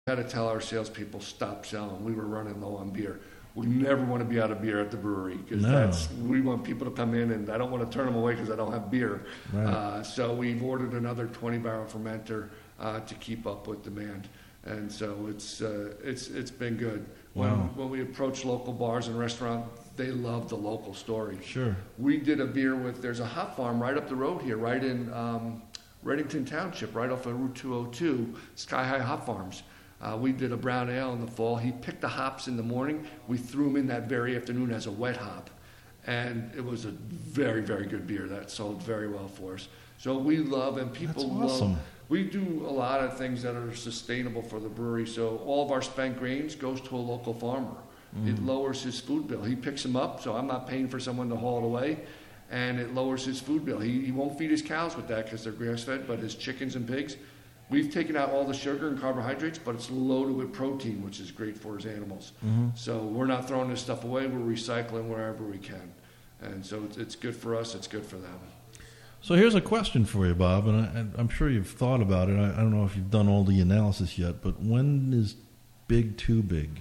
had to tell our salespeople stop selling. We were running low on beer. We never want to be out of beer at the brewery because we want people to come in, and I don't want to turn them away because I don't have beer. Right. So we've ordered another 20-barrel fermenter to keep up with demand, and so it's been good. When we approach local bars and restaurants, they love the local story. Sure. We did a beer there's a hop farm right up the road here, right in Reddington Township, right off of Route 202, Sky High Hop Farms. We did a brown ale in the fall. He picked the hops in the morning. We threw them in that very afternoon as a wet hop. And it was a very, very good beer that sold very well for us. So we love, and people love. We do a lot of things that are sustainable for the brewery. So all of our spent grains goes to a local farmer. It lowers his food bill. He picks them up, so I'm not paying for someone to haul it away. And it lowers his food bill. He won't feed his cows with that because they're grass-fed, but his chickens and pigs, we've taken out all the sugar and carbohydrates, but it's loaded with protein, which is great for his animals. So we're not throwing this stuff away. We're recycling wherever we can. And so it's good for us. It's good for them. So here's a question for you, Bob, and I'm sure you've thought about it. I don't know if you've done all the analysis yet, but when is big too big?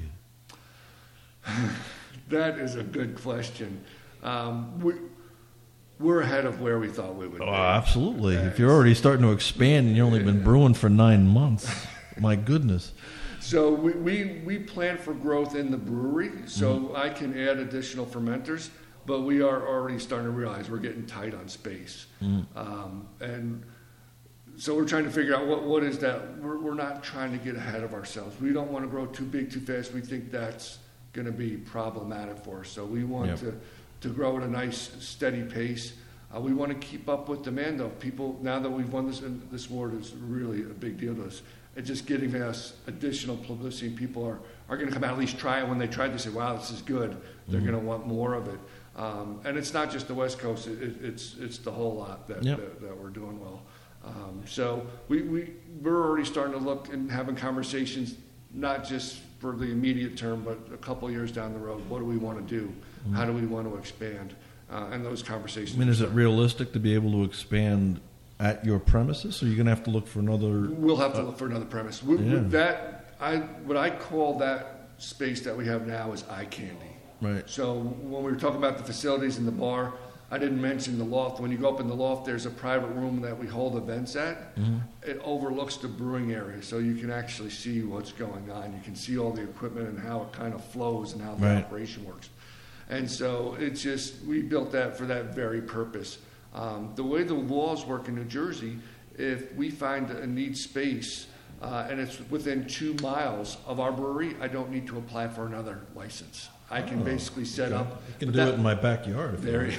That is a good question. We're ahead of where we thought we would be. Oh, absolutely. If you're already starting to expand and you've only been brewing for 9 months, my goodness. So we plan for growth in the brewery, so I can add additional fermenters, but we are already starting to realize we're getting tight on space. And so we're trying to figure out what is that. We're not trying to get ahead of ourselves. We don't want to grow too big too fast. We think that's going to be problematic for us. So we want to grow at a nice, steady pace. We want to keep up with demand, though. People, now that we've won this award, is really a big deal to us. It's just getting us additional publicity. People are going to come out, at least try it. When they try, they say, wow, this is good. They're going to want more of it. And it's not just the West Coast. It's the whole lot that we're doing well. So we're already starting to look and having conversations, not just for the immediate term, but a couple of years down the road. What do we want to do? How do we want to expand? And those conversations. I mean, is it realistic to be able to expand at your premises, or are you going to have to look for another? We'll have to look for another premise. What I call that space that we have now is eye candy. Right. So when we were talking about the facilities in the bar, I didn't mention the loft. When you go up in the loft, there's a private room that we hold events at. It overlooks the brewing area, so you can actually see what's going on. You can see all the equipment and how it kind of flows and how the operation works. And so it's just, we built that for that very purpose. The way the laws work in New Jersey, if we find a need space and it's within 2 miles of our brewery, I don't need to apply for another license. I can basically set up. You can do it in my backyard.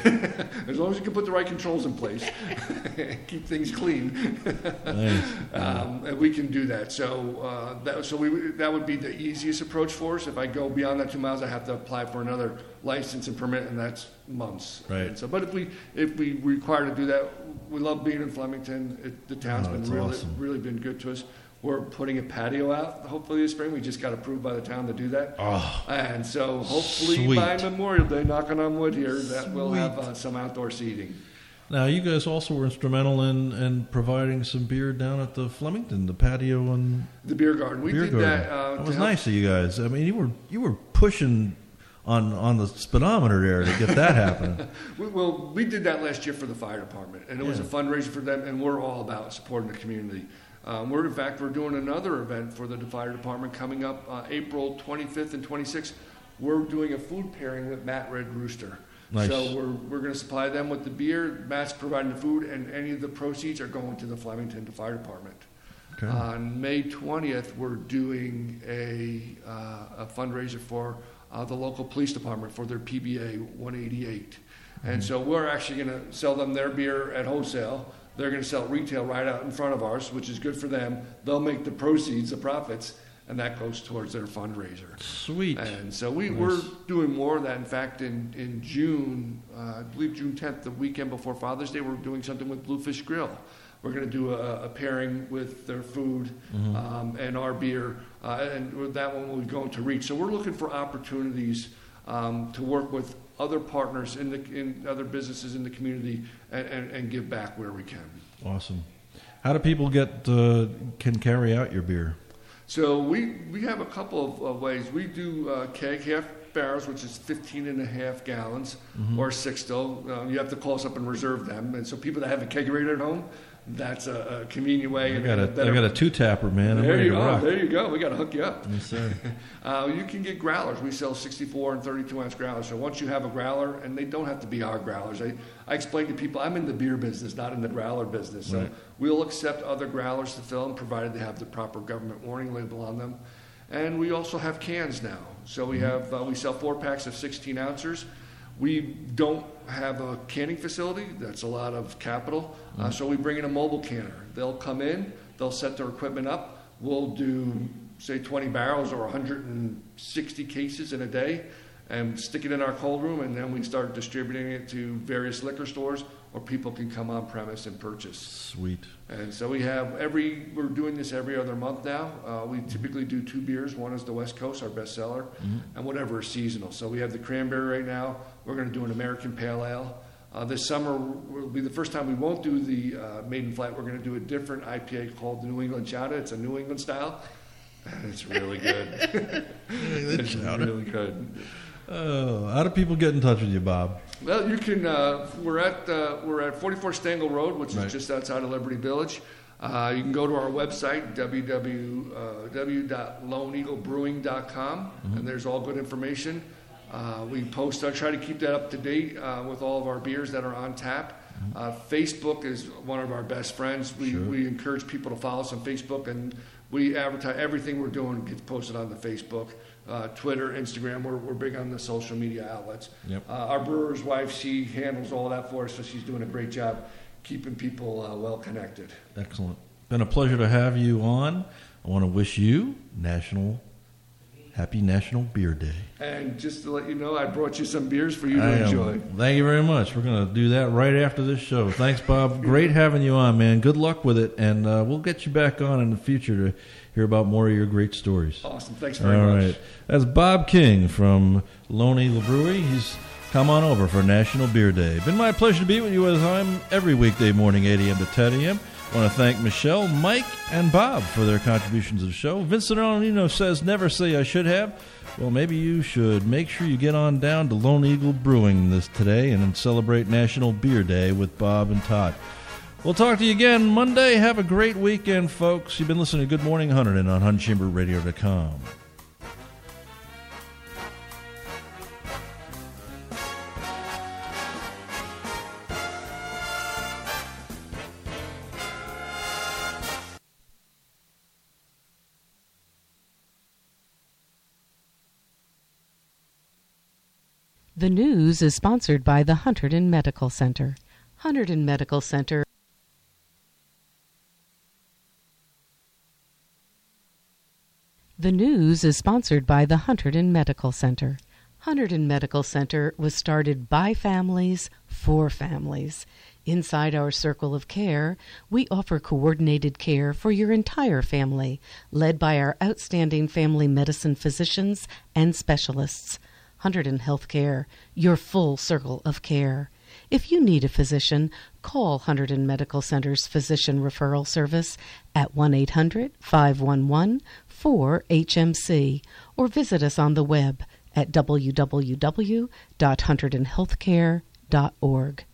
As long as you can put the right controls in place, keep things clean. Nice. And we can do that. So that would be the easiest approach for us. If I go beyond that 2 miles, I have to apply for another license and permit, and that's months. Right. And so, but if we require to do that, we love being in Flemington. The town's been really been good to us. We're putting a patio out, hopefully this spring. We just got approved by the town to do that. And so hopefully by Memorial Day, knocking on wood here, that we'll have some outdoor seating. Now, you guys also were instrumental in providing some beer down at the Flemington, the patio and the beer garden. We did that. That was nice of you guys. I mean, you were pushing on the speedometer there to get that happening. Well, we did that last year for the fire department, and it was a fundraiser for them, and we're all about supporting the community. We're doing another event for the fire department coming up April 25th and 26th. We're doing a food pairing with Matt Red Rooster. Nice. So we're going to supply them with the beer. Matt's providing the food, and any of the proceeds are going to the Flemington Fire Department. Okay. On May 20th, we're doing a fundraiser for the local police department for their PBA 188. And so we're actually going to sell them their beer at wholesale. They're going to sell it retail right out in front of ours, which is good for them. They'll make the proceeds, the profits, and that goes towards their fundraiser. Sweet. And so we're doing more of that. In fact, in June, I believe June 10th, the weekend before Father's Day, we're doing something with Bluefish Grill. We're going to do a pairing with their food and our beer, and that one will be going to reach. So we're looking for opportunities to work with other partners in other businesses in the community and give back where we can. Awesome. How do people can carry out your beer? So we have a couple of ways. We do keg half barrels, which is 15.5 gallons, or sixtel. You have to call us up and reserve them. And so people that have a kegerator at home, that's a convenient way. I got a 2-tapper, man. I'm there ready you to go. rock. There you go. We got to hook you up. Yes, sir. You can get growlers. We sell 64 and 32 ounce growlers. So once you have a growler, and they don't have to be our growlers. I explain to people, I'm in the beer business, not in the growler business. So we'll accept other growlers to fill them, provided they have the proper government warning label on them. And we also have cans now. So we have we sell 4 packs of 16 ounces. We don't have a canning facility. That's a lot of capital. So we bring in a mobile canner. They'll come in. They'll set their equipment up. We'll do, say, 20 barrels or 160 cases in a day and stick it in our cold room, and then we start distributing it to various liquor stores, or people can come on premise and purchase. Sweet. And so we're doing this every other month now. We typically do 2 beers. One is the West Coast, our best seller, and whatever is seasonal. So we have the cranberry right now. We're going to do an American Pale Ale. This summer will be the first time we won't do the Maiden Flat. We're going to do a different IPA called the New England Chowder. It's a New England style, and it's really good. It's really good. How do people get in touch with you, Bob? Well, you can. We're at 44 Stengel Road, which is just outside of Liberty Village. You can go to our website, www.loneeaglebrewing.com, and there's all good information. We post. I try to keep that up to date with all of our beers that are on tap. Facebook is one of our best friends. We encourage people to follow us on Facebook, and we advertise everything we're doing gets posted on the Facebook. Twitter, Instagram, we're big on the social media outlets. Yep. Our brewer's wife, she handles all that for us, so she's doing a great job keeping people well connected. Excellent. Been a pleasure to have you on. I want to wish you Happy National Beer Day. And just to let you know, I brought you some beers for you to enjoy. Thank you very much. We're going to do that right after this show. Thanks, Bob. Great having you on, man. Good luck with it, and we'll get you back on in the future to hear about more of your great stories. Awesome. Thanks very much. All right. That's Bob King from Lone Eagle Brewery. He's come on over for National Beer Day. Been my pleasure to be with you as I'm every weekday morning, 8 a.m. to 10 a.m. I want to thank Michelle, Mike, and Bob for their contributions to the show. Vincent Arnolino says, never say I should have. Well, maybe you should. Make sure you get on down to Lone Eagle Brewing today and celebrate National Beer Day with Bob and Todd. We'll talk to you again Monday. Have a great weekend, folks. You've been listening to Good Morning Hunterdon on HuntChamberRadio.com. The news is sponsored by the Hunterdon Medical Center. Hunterdon Medical Center. The news is sponsored by the Hunterdon Medical Center. Hunterdon Medical Center was started by families for families. Inside our circle of care, we offer coordinated care for your entire family, led by our outstanding family medicine physicians and specialists. Hunterdon Healthcare, your full circle of care. If you need a physician, call Hunterdon Medical Center's Physician Referral Service at 1-800-511-4HMC or visit us on the web at www.hunterdonhealthcare.org.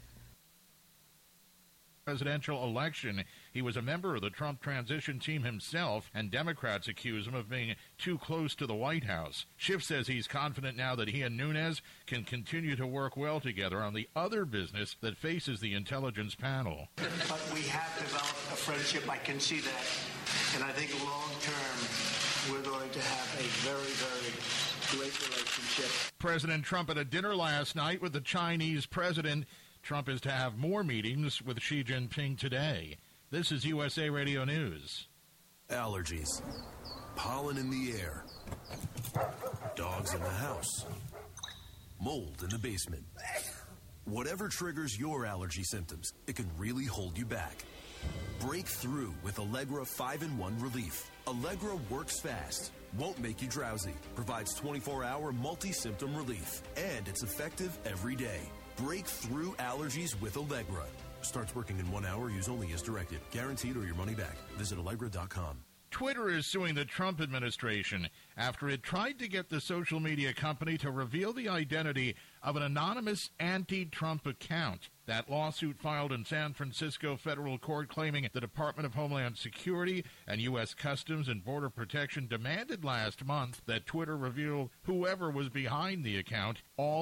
Presidential election. He was a member of the Trump transition team himself, and Democrats accuse him of being too close to the White House. Schiff says he's confident now that he and Nunes can continue to work well together on the other business that faces the intelligence panel. But we have developed a friendship. I can see that. And I think long term, we're going to have a very, very great relationship. President Trump at a dinner last night with the Chinese president. Trump is to have more meetings with Xi Jinping today. This is USA Radio News. Allergies, pollen in the air, dogs in the house, mold in the basement. Whatever triggers your allergy symptoms, it can really hold you back. Break through with Allegra 5-in-1 Relief. Allegra works fast, won't make you drowsy, provides 24-hour multi-symptom relief, and it's effective every day. Break through allergies with Allegra. Starts working in 1 hour. Use only as directed. Guaranteed or your money back. Visit Allegra.com. Twitter is suing the Trump administration after it tried to get the social media company to reveal the identity of an anonymous anti-Trump account. That lawsuit filed in San Francisco federal court claiming the Department of Homeland Security and U.S. Customs and Border Protection demanded last month that Twitter reveal whoever was behind the account,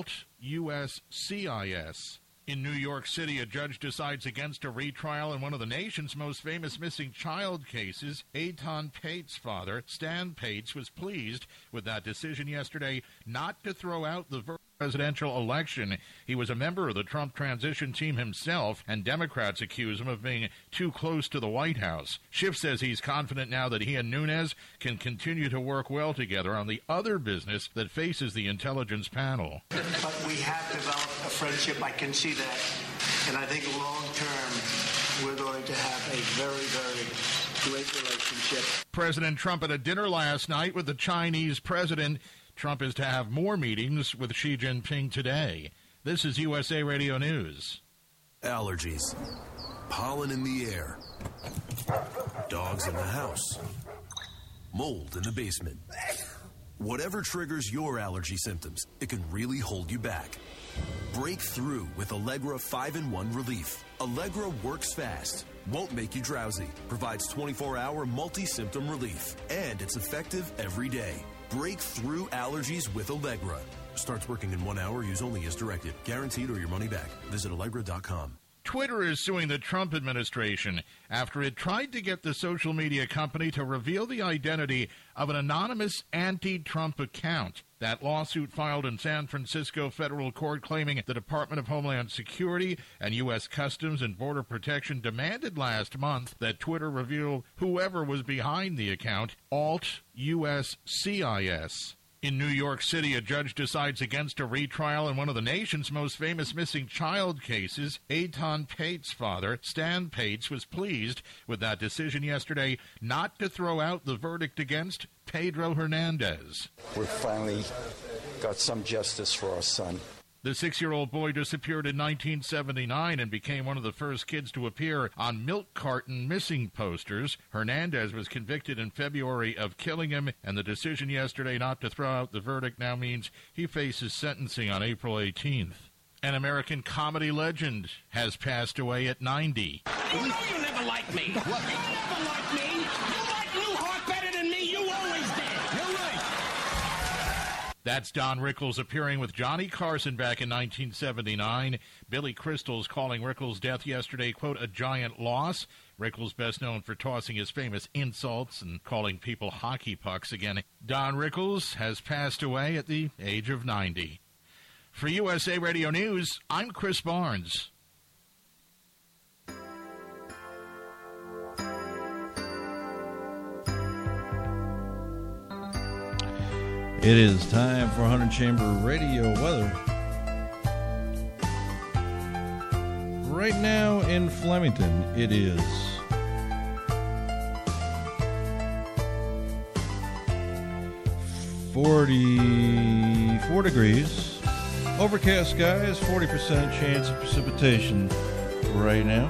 Alt-USCIS. In New York City, a judge decides against a retrial in one of the nation's most famous missing child cases. Eitan Pate's father, Stan Pates, was pleased with that decision yesterday not to throw out the presidential election. He was a member of the Trump transition team himself, and Democrats accuse him of being too close to the White House. Schiff says he's confident now that he and Nunes can continue to work well together on the other business that faces the intelligence panel. But we have developed a friendship, I can see that, and I think long term we're going to have a very, very great relationship. President Trump at a dinner last night with the Chinese president. Trump is to have more meetings with Xi Jinping today. This is USA Radio News. Allergies, pollen in the air, dogs in the house, mold in the basement. Whatever triggers your allergy symptoms, it can really hold you back. Break through with Allegra 5-in-1 Relief. Allegra works fast, won't make you drowsy, provides 24-hour multi-symptom relief, and it's effective every day. Break through allergies with Allegra. Starts working in 1 hour. Use only as directed. Guaranteed or your money back. Visit Allegra.com. Twitter is suing the Trump administration after it tried to get the social media company to reveal the identity of an anonymous anti-Trump account. That lawsuit filed in San Francisco federal court claiming the Department of Homeland Security and U.S. Customs and Border Protection demanded last month that Twitter reveal whoever was behind the account, Alt-USCIS. In New York City, a judge decides against a retrial in one of the nation's most famous missing child cases. Eitan Pate's father, Stan Pates, was pleased with that decision yesterday not to throw out the verdict against Pedro Hernandez. We finally got some justice for our son. The 6-year-old boy disappeared in 1979 and became one of the first kids to appear on milk carton missing posters. Hernandez was convicted in February of killing him, and the decision yesterday not to throw out the verdict now means he faces sentencing on April 18th. An American comedy legend has passed away at 90. You know you never liked me. What? You never liked me. You like Lou Hart better than me. You always did. You're right. That's Don Rickles appearing with Johnny Carson back in 1979. Billy Crystal's calling Rickles' death yesterday, quote, a giant loss. Rickles best known for tossing his famous insults and calling people hockey pucks again. Don Rickles has passed away at the age of 90. For USA Radio News, I'm Chris Barnes. It is time for 100 Chamber Radio weather. Right now in Flemington, it is 44 degrees. Overcast skies, 40% chance of precipitation right now.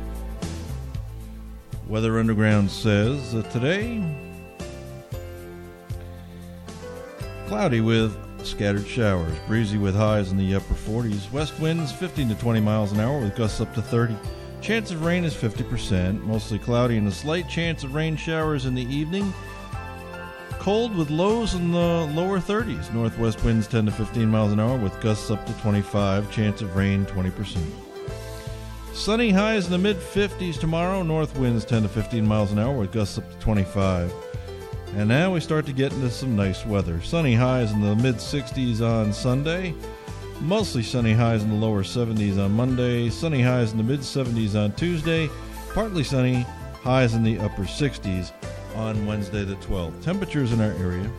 Weather Underground says that today, cloudy with scattered showers, breezy with highs in the upper 40s, west winds 15 to 20 miles an hour with gusts up to 30. Chance of rain is 50%, mostly cloudy and a slight chance of rain showers in the evening. Cold with lows in the lower 30s, northwest winds 10 to 15 miles an hour with gusts up to 25, chance of rain 20%. Sunny highs in the mid-50s tomorrow, north winds 10 to 15 miles an hour with gusts up to 25. And now we start to get into some nice weather. Sunny highs in the mid-60s on Sunday. Mostly sunny highs in the lower 70s on Monday. Sunny highs in the mid-70s on Tuesday. Partly sunny highs in the upper 60s on Wednesday the 12th. Temperatures in our area: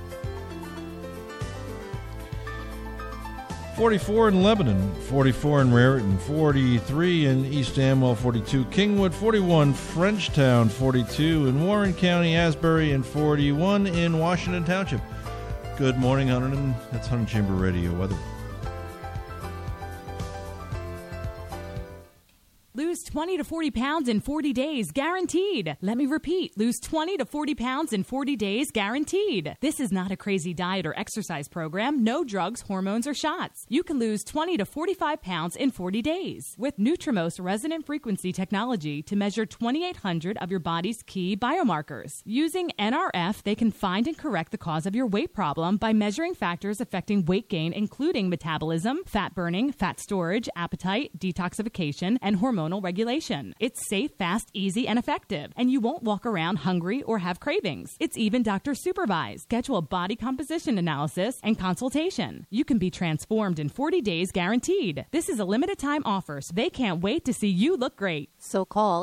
44 in Lebanon, 44 in Raritan, 43 in East Amwell, 42 Kingwood, 41 Frenchtown, 42 in Warren County, Asbury, and 41 in Washington Township. Good morning, Hunterdon. That's Hunter Chamber Radio weather. Lose 20 20 to 40 pounds in 40 days, guaranteed. Let me repeat, lose 20 to 40 pounds in 40 days, guaranteed. This is not a crazy diet or exercise program, no drugs, hormones, or shots. You can lose 20 to 45 pounds in 40 days with Nutrimos resonant frequency technology to measure 2,800 of your body's key biomarkers. Using NRF, they can find and correct the cause of your weight problem by measuring factors affecting weight gain, including metabolism, fat burning, fat storage, appetite, detoxification, and hormonal regulation. It's safe, fast, easy, and effective, and you won't walk around hungry or have cravings. It's even doctor supervised. Schedule a body composition analysis and consultation. You can be transformed in 40 days guaranteed. This is a limited time offer, so they can't wait to see you look great. So call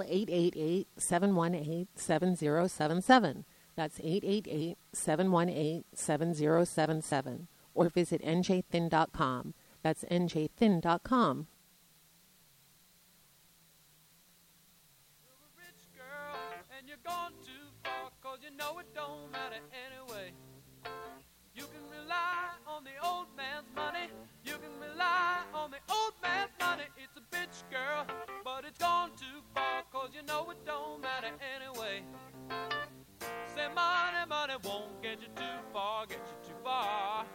888-718-7077. That's 888-718-7077. Or visit njthin.com. That's njthin.com. Gone too far, 'cause you know it don't matter anyway. You can rely on the old man's money. You can rely on the old man's money. It's a bitch, girl, but it's gone too far, 'cause you know it don't matter anyway. Say money, money won't get you too far, get you too far.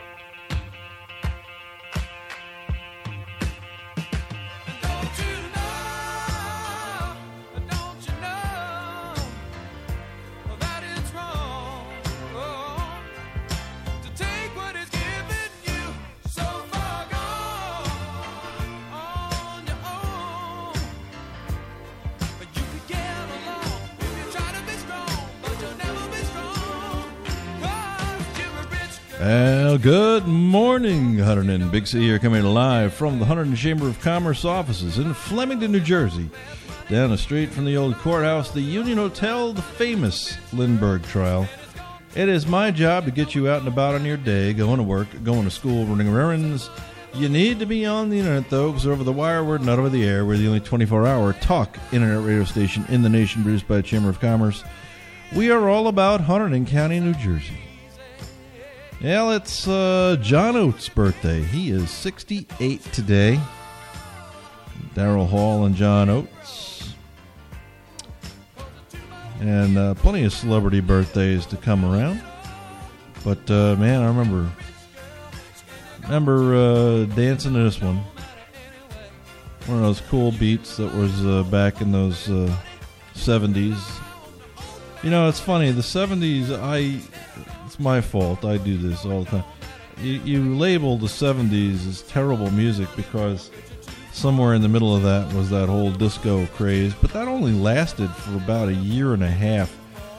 Well, good morning, Hunter and Big C here, coming live from the Hunter Chamber of Commerce offices in Flemington, New Jersey. Down the street from the old courthouse, the Union Hotel, the famous Lindbergh trial. It is my job to get you out and about on your day, going to work, going to school, running errands. You need to be on the internet, though, because over the wire, we're not over the air. We're the only 24-hour talk internet radio station in the nation produced by the Chamber of Commerce. We are all about Hunterdon County, New Jersey. Well, it's John Oates' birthday. He is 68 today. Darrell Hall and John Oates. And plenty of celebrity birthdays to come around. But, man, I remember dancing to this one. One of those cool beats that was back in those 70s. You know, it's funny. The 70s, it's my fault. I do this all the time. You label the 70s as terrible music because somewhere in the middle of that was that whole disco craze. But that only lasted for about a year and a half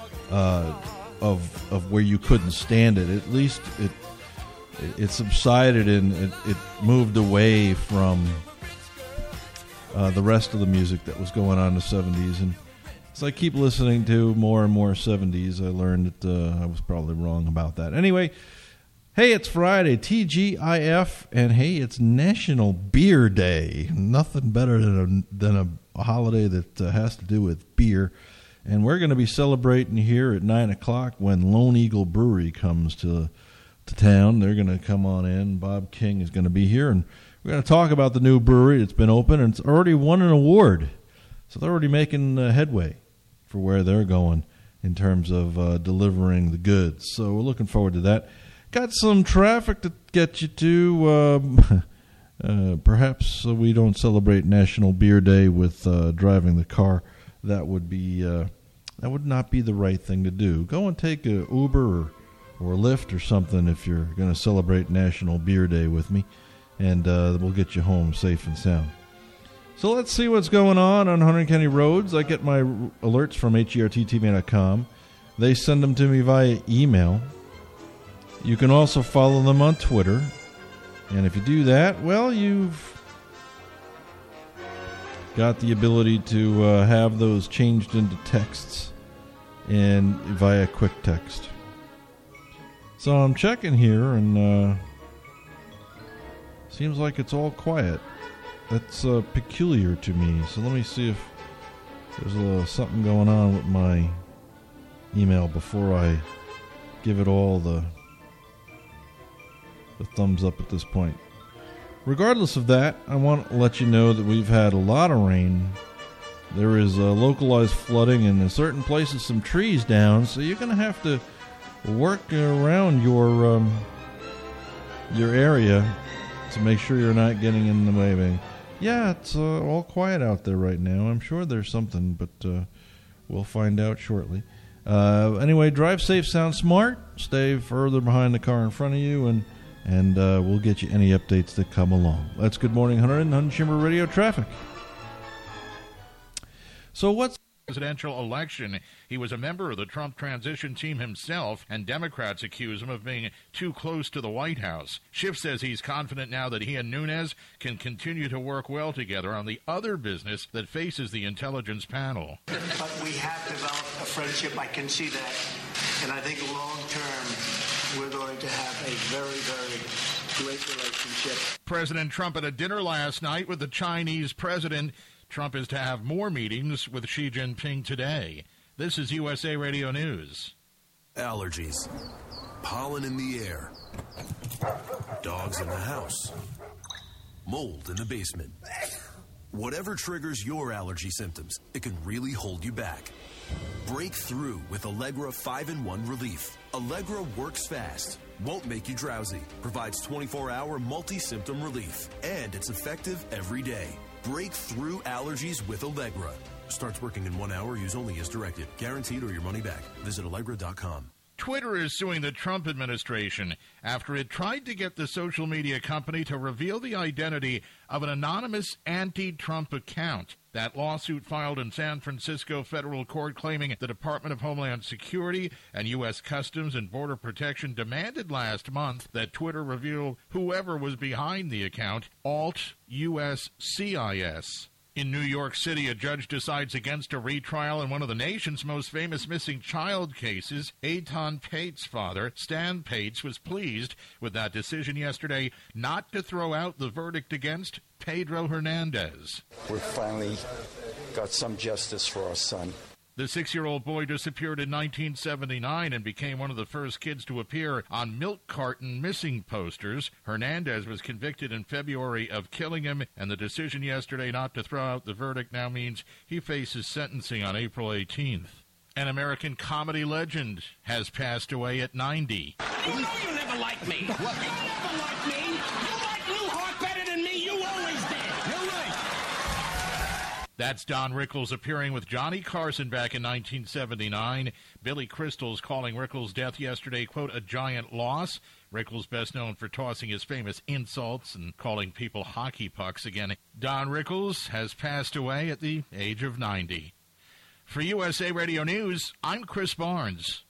of where you couldn't stand it. At least it subsided and it moved away from the rest of the music that was going on in the 70s. And as I keep listening to more and more 70s, I learned that I was probably wrong about that. Anyway, hey, it's Friday, TGIF, and hey, it's National Beer Day. Nothing better than a holiday that has to do with beer. And we're going to be celebrating here at 9 o'clock when Lone Eagle Brewery comes to town. They're going to come on in. Bob King is going to be here, and we're going to talk about the new brewery. It's been open, and it's already won an award. So they're already making headway for where they're going in terms of delivering the goods. So we're looking forward to that. Got some traffic to get you to. Perhaps we don't celebrate National Beer Day with driving the car. That would not be the right thing to do. Go and take a Uber or a Lyft or something if you're going to celebrate National Beer Day with me, and we'll get you home safe and sound. So let's see what's going on Hunterdon County roads. I get my alerts from HERTTV.com. They send them to me via email. You can also follow them on Twitter. And if you do that, well, you've got the ability to have those changed into texts and via quick text. So I'm checking here, and seems like it's all quiet. That's peculiar to me. So let me see if there's a little something going on with my email before I give it all the thumbs up at this point. Regardless of that, I want to let you know that we've had a lot of rain There is localized flooding and in certain places some trees down, so you're going to have to work around your area to make sure you're not getting in the way. Yeah, it's all quiet out there right now. I'm sure there's something, but we'll find out shortly. Anyway, drive safe, sound smart, stay further behind the car in front of you, and we'll get you any updates that come along. That's Good Morning 100 and 100 Chamber Radio Traffic. So what's presidential election? He was a member of the Trump transition team himself, and Democrats accuse him of being too close to the White House. Schiff says he's confident now that he and Nunes can continue to work well together on the other business that faces the intelligence panel. But we have developed a friendship, I can see that. And I think long term, we're going to have a very, very great relationship. President Trump at a dinner last night with the Chinese president. Trump is to have more meetings with Xi Jinping today. This is USA Radio News. Allergies, pollen in the air, dogs in the house, mold in the basement. Whatever triggers your allergy symptoms, it can really hold you back. Break through with Allegra 5-in-1 Relief. Allegra works fast, won't make you drowsy, provides 24-hour multi-symptom relief, and it's effective every day. Break through allergies with Allegra. Starts working in 1 hour. Use only as directed. Guaranteed or your money back. Visit Allegra.com. Twitter is suing the Trump administration after it tried to get the social media company to reveal the identity of an anonymous anti-Trump account. That lawsuit filed in San Francisco federal court claiming the Department of Homeland Security and U.S. Customs and Border Protection demanded last month that Twitter reveal whoever was behind the account, Alt-USCIS. In New York City, a judge decides against a retrial in one of the nation's most famous missing child cases. Eitan Pate's father, Stan Pates, was pleased with that decision yesterday not to throw out the verdict against Pedro Hernandez. We finally got some justice for our son. The 6-year-old boy disappeared in 1979 and became one of the first kids to appear on milk carton missing posters. Hernandez was convicted in February of killing him, and the decision yesterday not to throw out the verdict now means he faces sentencing on April 18th. An American comedy legend has passed away at 90. You know you never liked me. What? You never liked me. You like Newhart better than me. You always did. You're right. That's Don Rickles appearing with Johnny Carson back in 1979. Billy Crystal's calling Rickles' death yesterday, quote, a giant loss. Rickles best known for tossing his famous insults and calling people hockey pucks again. Don Rickles has passed away at the age of 90. For USA Radio News, I'm Chris Barnes.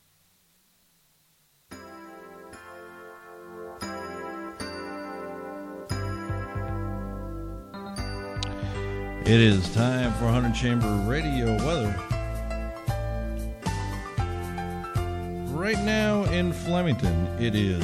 It is time for 100 Chamber Radio weather. Right now in Flemington, it is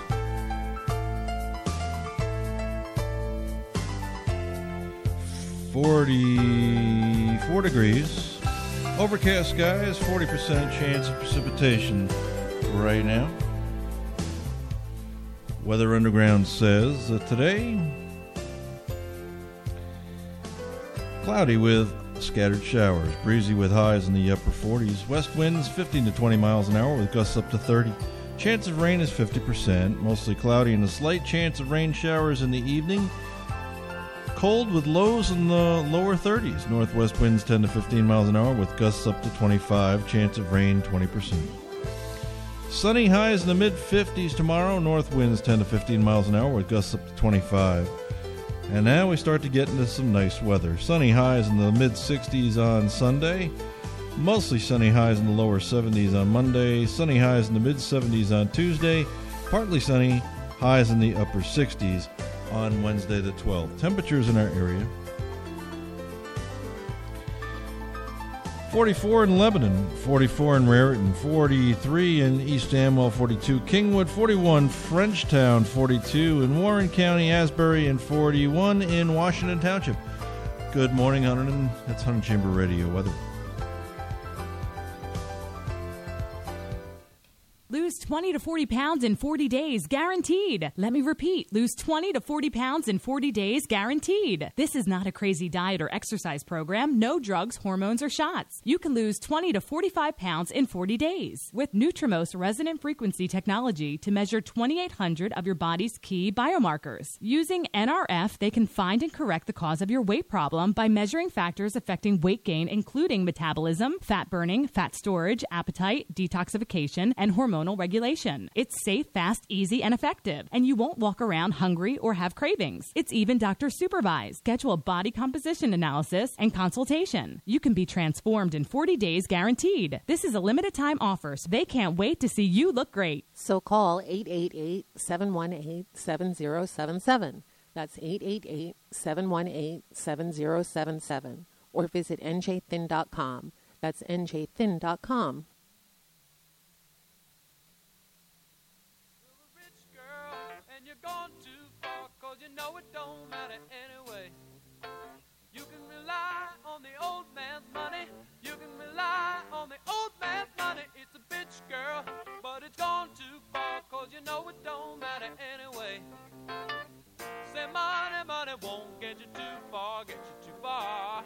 44 degrees. Overcast skies, 40% chance of precipitation right now. Weather Underground says that today, cloudy with scattered showers, breezy with highs in the upper 40s, west winds 15 to 20 miles an hour with gusts up to 30. Chance of rain is 50%, mostly cloudy and a slight chance of rain showers in the evening. Cold with lows in the lower 30s, northwest winds 10 to 15 miles an hour with gusts up to 25, chance of rain 20%. Sunny highs in the mid-50s tomorrow, north winds 10 to 15 miles an hour with gusts up to 25. And now we start to get into some nice weather. Sunny highs in the mid-60s on Sunday. Mostly sunny highs in the lower 70s on Monday. Sunny highs in the mid-70s on Tuesday. Partly sunny highs in the upper 60s on Wednesday the 12th. Temperatures in our area. 44 in Lebanon, 44 in Raritan, 43 in East Amwell, 42 Kingwood, 41 Frenchtown, 42 in Warren County, Asbury, and 41 in Washington Township. Good morning, that's 100 Chamber Radio weather. Lose 20 to 40 pounds in 40 days, guaranteed. Let me repeat, lose 20 to 40 pounds in 40 days, guaranteed. This is not a crazy diet or exercise program. No drugs, hormones, or shots. You can lose 20 to 45 pounds in 40 days with Nutrimos resonant frequency technology to measure 2,800 of your body's key biomarkers. Using NRF, they can find and correct the cause of your weight problem by measuring factors affecting weight gain, including metabolism, fat burning, fat storage, appetite, detoxification, and hormonal regulation. It's safe, fast, easy, and effective, and you won't walk around hungry or have cravings. It's even doctor supervised. Schedule a body composition analysis and consultation. You can be transformed in 40 days guaranteed. This is a limited time offer, so they can't wait to see you look great. So call 888-718-7077. That's 888-718-7077. Or visit njthin.com. That's njthin.com. And you're gone too far, 'cause you know it don't matter anyway. You can rely on the old man's money. You can rely on the old man's money. It's a bitch, girl, but it's gone too far, 'cause you know it don't matter anyway. Say money, money won't get you too far, get you too far.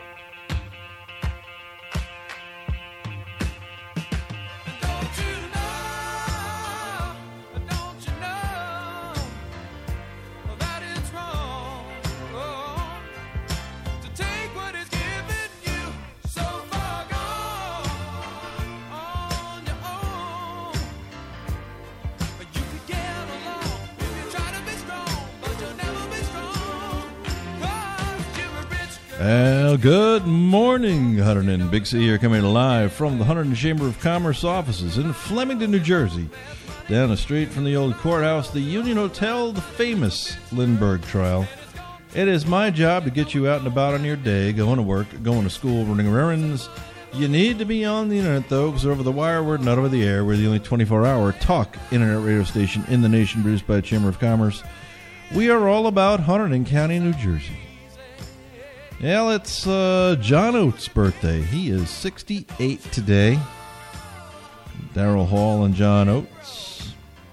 Well, good morning, Hunter and Big C here, coming live from the Hunter Chamber of Commerce offices in Flemington, New Jersey. Down the street from the old courthouse, the Union Hotel, the famous Lindbergh trial. It is my job to get you out and about on your day, going to work, going to school, running errands. You need to be on the internet, though, because over the wire, we're not over the air. We're the only 24-hour talk internet radio station in the nation, produced by the Chamber of Commerce. We are all about Hunterdon County, New Jersey. Well, it's John Oates' birthday. He is 68 today. Darrell Hall and John Oates.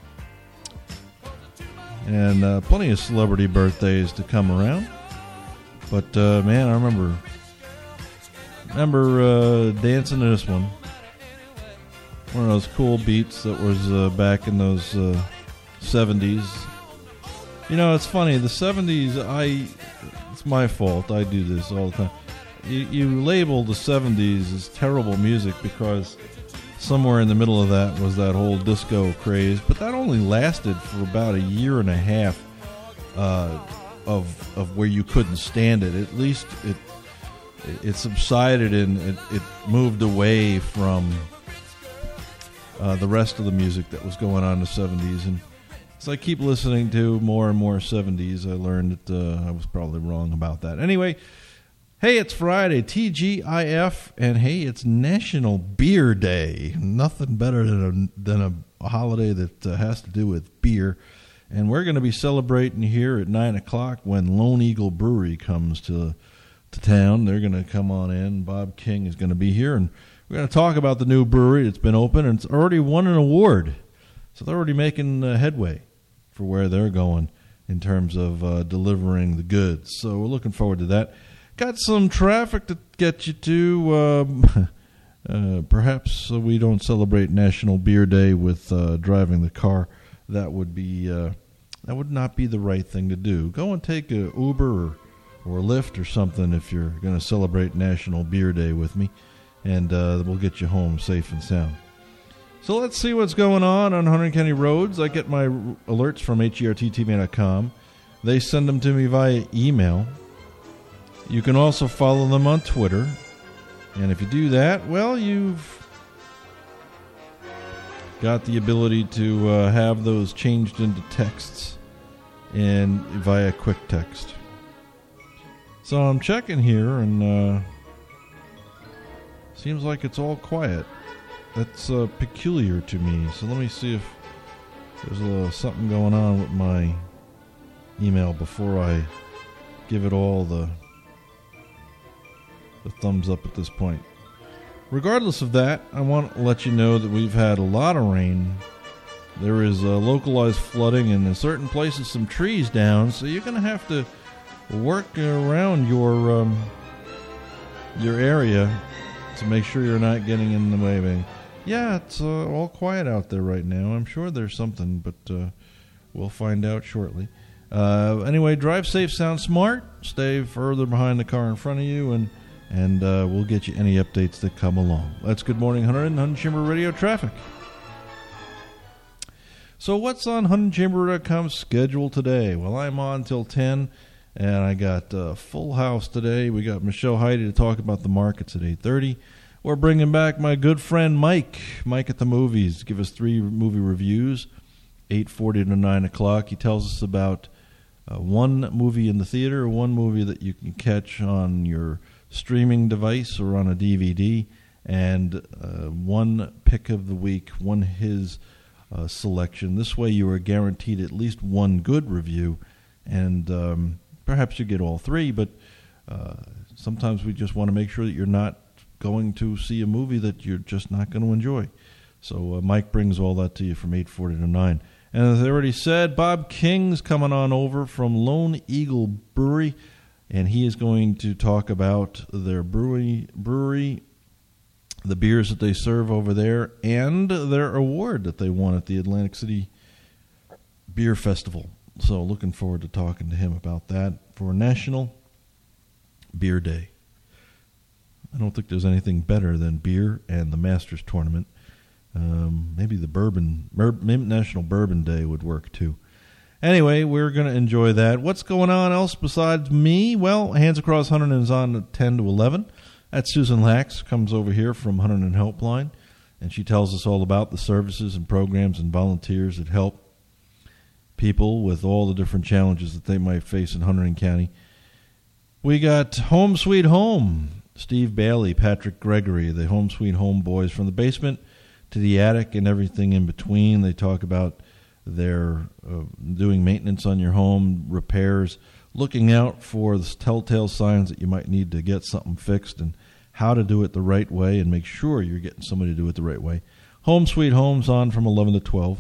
And plenty of celebrity birthdays to come around. But, man, I remember dancing to this one. One of those cool beats that was back in those 70s. You know, it's funny. The 70s, it's my fault. I do this all the time. You label the 70s as terrible music because somewhere in the middle of that was that whole disco craze. But that only lasted for about a year and a half of where you couldn't stand it. At least it subsided and it moved away from the rest of the music that was going on in the 70s. And as I keep listening to more and more 70s, I learned that I was probably wrong about that. Anyway, hey, it's Friday, TGIF, and hey, it's National Beer Day. Nothing better than a holiday that has to do with beer. And we're going to be celebrating here at 9 o'clock when Lone Eagle Brewery comes to town. They're going to come on in. Bob King is going to be here, and we're going to talk about the new brewery that's been open, and it's already won an award. So they're already making headway for where they're going in terms of delivering the goods. So we're looking forward to that. Got some traffic to get you to. Perhaps we don't celebrate National Beer Day with driving the car. That would not be the right thing to do. Go and take a Uber or Lyft or something if you're going to celebrate National Beer Day with me, and we'll get you home safe and sound. So let's see what's going on Hunterdon County roads. I get my alerts from HERTTV.com. They send them to me via email. You can also follow them on Twitter. And if you do that, well, you've got the ability to have those changed into texts and via quick text. So I'm checking here, and seems like it's all quiet. That's peculiar to me. So let me see if there's a little something going on with my email before I give it all the thumbs up at this point. Regardless of that, I want to let you know that we've had a lot of rain There is localized flooding, and in certain places some trees down, so you're going to have to work around your area to make sure you're not getting in the way of anything. Yeah, it's all quiet out there right now. I'm sure there's something, but we'll find out shortly. Anyway, drive safe, sound smart. Stay further behind the car in front of you, and we'll get you any updates that come along. That's Good Morning Hunter and Hunting Chamber Radio traffic. So what's on huntingchamber.com's schedule today? Well, I'm on till 10, and I got a full house today. We got Michelle Heide to talk about the markets at 8:30. We're bringing back my good friend Mike at the Movies. Give us 3 movie reviews, 8:40 to 9 o'clock. He tells us about one movie in the theater, one movie that you can catch on your streaming device or on a DVD, and one pick of the week, his selection. This way you are guaranteed at least one good review, and perhaps you get all 3, but sometimes we just want to make sure that you're not going to see a movie that you're just not going to enjoy. So Mike brings all that to you from 8:40 to 9. And as I already said, Bob King's coming on over from Lone Eagle Brewery, and he is going to talk about their brewery, the beers that they serve over there, and their award that they won at the Atlantic City Beer Festival. So looking forward to talking to him about that for National Beer Day. I don't think there's anything better than beer and the Masters Tournament. Maybe maybe National Bourbon Day would work too. Anyway, we're going to enjoy that. What's going on else besides me? Well, Hands Across Hunting is on at 10 to 11. That's Susan Lax, comes over here from Hunting Helpline, and she tells us all about the services and programs and volunteers that help people with all the different challenges that they might face in Hunterdon County. We got Home Sweet Home. Steve Bailey, Patrick Gregory, the Home Sweet Home boys, from the basement to the attic and everything in between. They talk about their doing maintenance on your home, repairs, looking out for the telltale signs that you might need to get something fixed, and how to do it the right way and make sure you're getting somebody to do it the right way. Home Sweet Home's on from 11 to 12.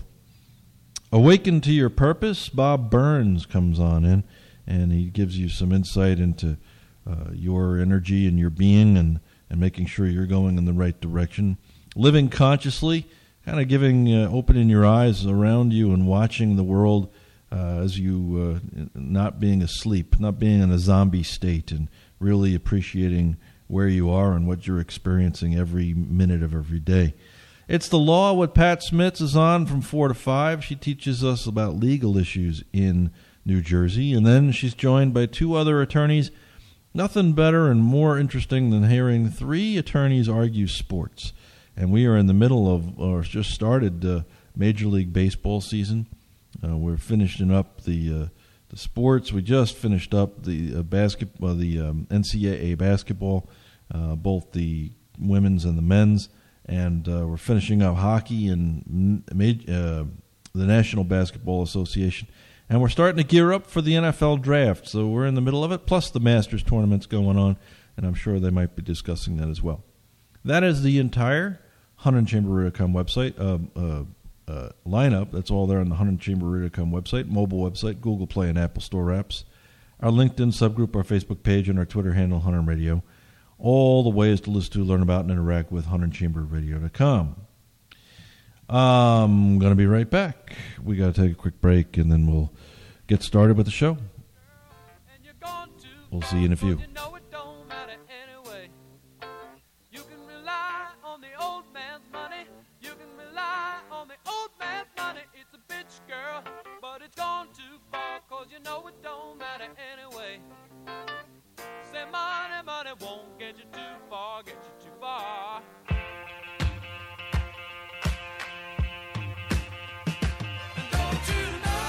Awaken to Your Purpose, Bob Burns comes on in, and he gives you some insight into your energy and your being, and making sure you're going in the right direction. Living Consciously, kind of opening your eyes around you and watching the world as you not being asleep, not being in a zombie state, and really appreciating where you are and what you're experiencing every minute of every day. It's The Law with Pat Smits is on from 4 to 5. She teaches us about legal issues in New Jersey, and then she's joined by 2 other attorneys. Nothing better and more interesting than hearing 3 attorneys argue sports. And we are in the middle of, or just started, Major League Baseball season. We're finishing up the sports. We just finished up the basketball, the NCAA basketball, both the women's and the men's, and we're finishing up hockey and the National Basketball Association. And we're starting to gear up for the NFL draft, so we're in the middle of it, plus the Masters tournament's going on, and I'm sure they might be discussing that as well. That is the entire HuntingChamber.com website lineup. That's all there on the HuntingChamber.com website, mobile website, Google Play and Apple Store apps, our LinkedIn subgroup, our Facebook page, and our Twitter handle, Hunter Radio. All the ways to listen to, learn about, and interact with HuntingChamberRadio.com. I'm going to be right back. We got to take a quick break, and then we'll get started with the show. We'll see you in a few. It's gone too far, 'cause you know it don't matter anyway. Say money won't get you too far, get you too far. Don't you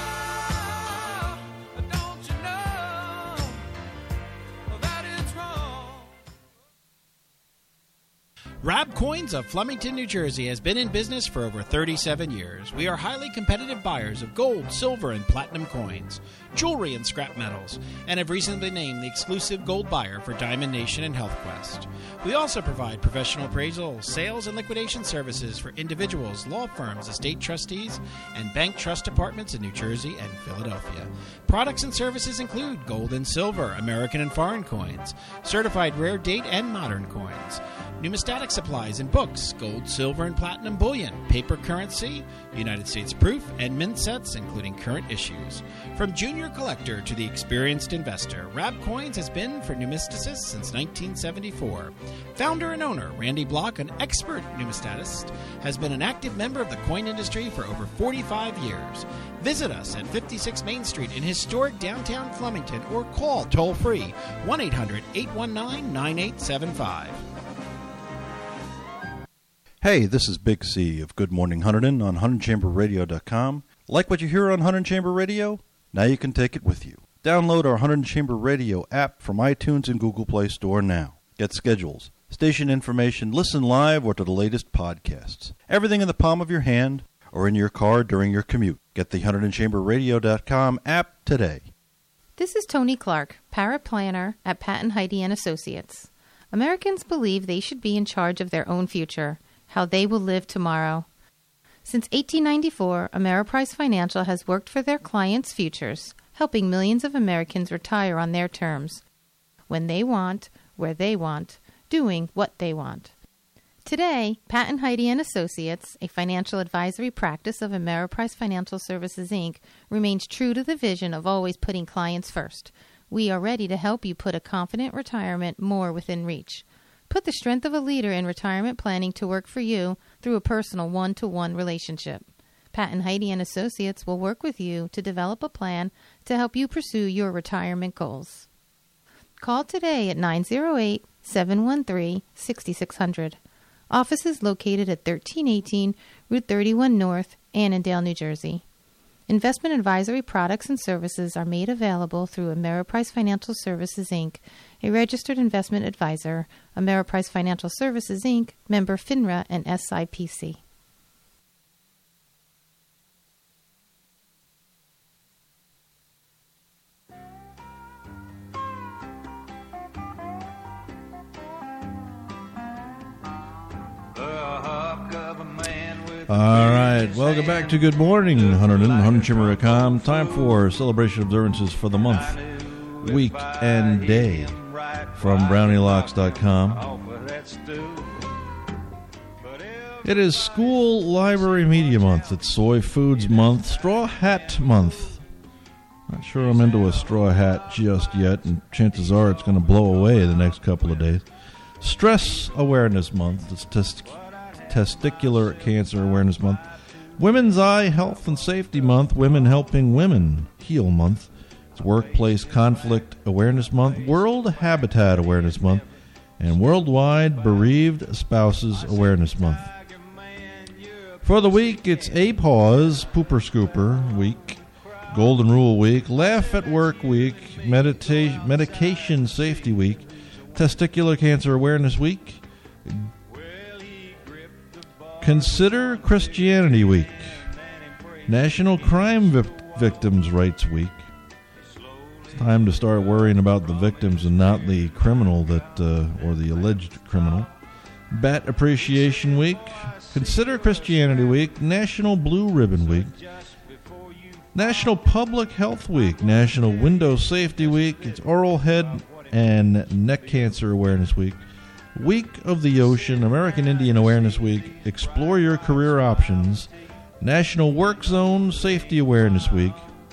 know that it's wrong? Rob Coins of Flemington, New Jersey has been in business for over 37 years. We are highly competitive buyers of gold, silver, and platinum coins, jewelry, and scrap metals, and have recently been named the exclusive gold buyer for Diamond Nation and HealthQuest. We also provide professional appraisal, sales, and liquidation services for individuals, law firms, estate trustees, and bank trust departments in New Jersey and Philadelphia. Products and services include gold and silver, American and foreign coins, certified rare date and modern coins, numismatic supplies and books, gold, silver, and platinum bullion, paper currency, United States proof, and mint sets, including current issues. From junior collector to the experienced investor, Rab Coins has been for numismaticists since 1974. Founder and owner Randy Block, an expert numismatist, has been an active member of the coin industry for over 45 years. Visit us at 56 Main Street in historic downtown Flemington or call toll-free 1-800-819-9875. Hey, this is Big C of Good Morning Hunterdon on HunterdonChamberRadio.com. Like what you hear on Hunterdon Chamber Radio? Now you can take it with you. Download our Hunterdon Chamber Radio app from iTunes and Google Play Store now. Get schedules, station information, listen live, or to the latest podcasts. Everything in the palm of your hand or in your car during your commute. Get the HunterdonChamberRadio.com app today. This is Tony Clark, paraplanner at Patton Heidi & Associates. Americans believe they should be in charge of their own future, how they will live tomorrow. Since 1894, Ameriprise Financial has worked for their clients' futures, helping millions of Americans retire on their terms, when they want, where they want, doing what they want. Today, Patton Heidi & Associates, a financial advisory practice of Ameriprise Financial Services, Inc., remains true to the vision of always putting clients first. We are ready to help you put a confident retirement more within reach. Put the strength of a leader in retirement planning to work for you through a personal one-to-one relationship. Patton Heidi & Associates will work with you to develop a plan to help you pursue your retirement goals. Call today at 908-713-6600. Office is located at 1318 Route 31 North, Annandale, New Jersey. Investment advisory products and services are made available through Ameriprise Financial Services, Inc., a registered investment advisor, Ameriprise Financial Services, Inc., member FINRA and SIPC. All right, welcome back to Good Morning Hunterdon, HunterdonChamber.com. Time for celebration observances for the month, week, and day from BrownieLocks.com. It is School Library Media Month. It's Soy Foods Month, Straw Hat Month. Not sure I'm into a straw hat just yet, and chances are it's going to blow away the next couple of days. Stress Awareness Month. It's Testicular Cancer Awareness Month. Women's Eye Health and Safety Month. Women Helping Women Heal Month. It's Workplace Conflict Awareness Month. World Habitat Awareness Month. And Worldwide Bereaved Spouses Awareness Month. For the week, it's APAWS, Pooper Scooper Week, Golden Rule Week, Laugh at Work Week, Medication Safety Week, Testicular Cancer Awareness Week, Consider Christianity Week, National Crime Victims' Rights Week. It's time to start worrying about the victims and not the criminal or the alleged criminal. Bat Appreciation Week, Consider Christianity Week, National Blue Ribbon Week, National Public Health Week, National Window Safety Week, it's Oral Head and Neck Cancer Awareness Week, Week of the Ocean, American Indian Awareness Week, Explore Your Career Options, National Work Zone Safety Awareness Week,